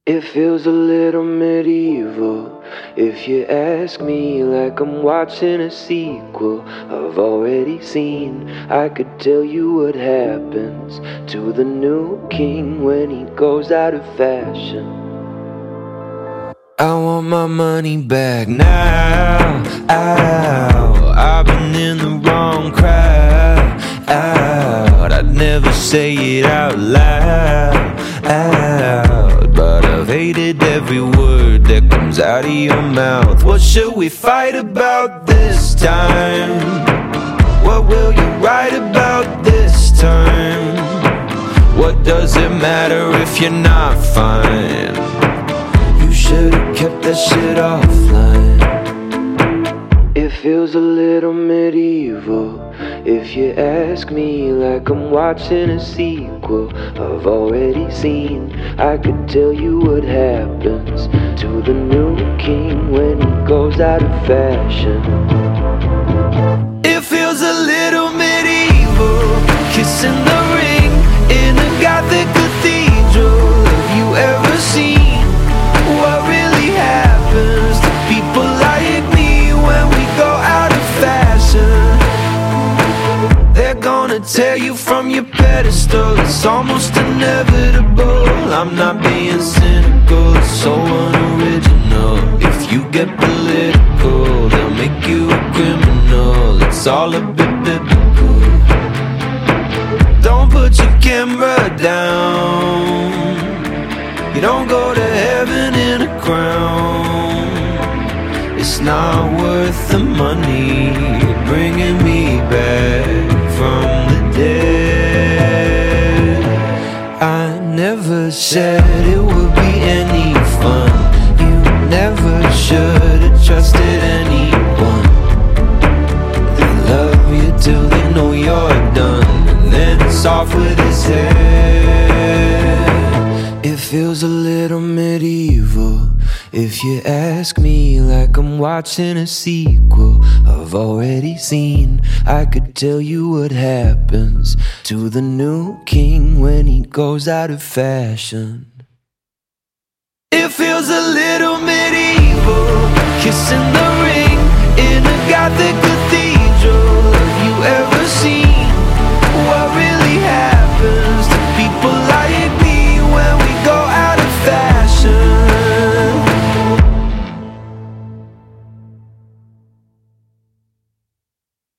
It feels a little medieval, if you ask me, like I'm watching a sequel I've already seen. I could tell you what happens to the new king when he goes out of fashion. I want my money back now. Ow, I've been in the wrong crowd. Out, I'd never say it out loud. Out, but I've hated every word that comes out of your mouth. What should we fight about this time? What will you write about this time? What does it matter if you're not fine? You should've kept that shit offline. It feels a little medieval, if you ask me, like I'm watching a sequel I've already seen. I could tell you what happens to the new king when he goes out of fashion. It feels a little medieval, kissing the ring in a gothic cathedral. Have you ever seen what really happens to people like me when we go out of fashion? They're gonna tear you from your pedestal, it's almost inevitable. I'm not being cynical, it's so unoriginal. If you get political, they'll make you a criminal. It's all a bit biblical. Don't put your camera down. You don't go to heaven in a crown. It's not worth the money bringing me back from the dead. I never said it would be any fun. You never should have trusted anyone. They love you till they know you're done, and then it's off with his head. It feels a little medieval, if you ask me, like I'm watching a sequel I've already seen. I could tell you what happens to the new king when he goes out of fashion. It feels a little medieval, kissing the ring in a gothic cathedral. Have you ever seen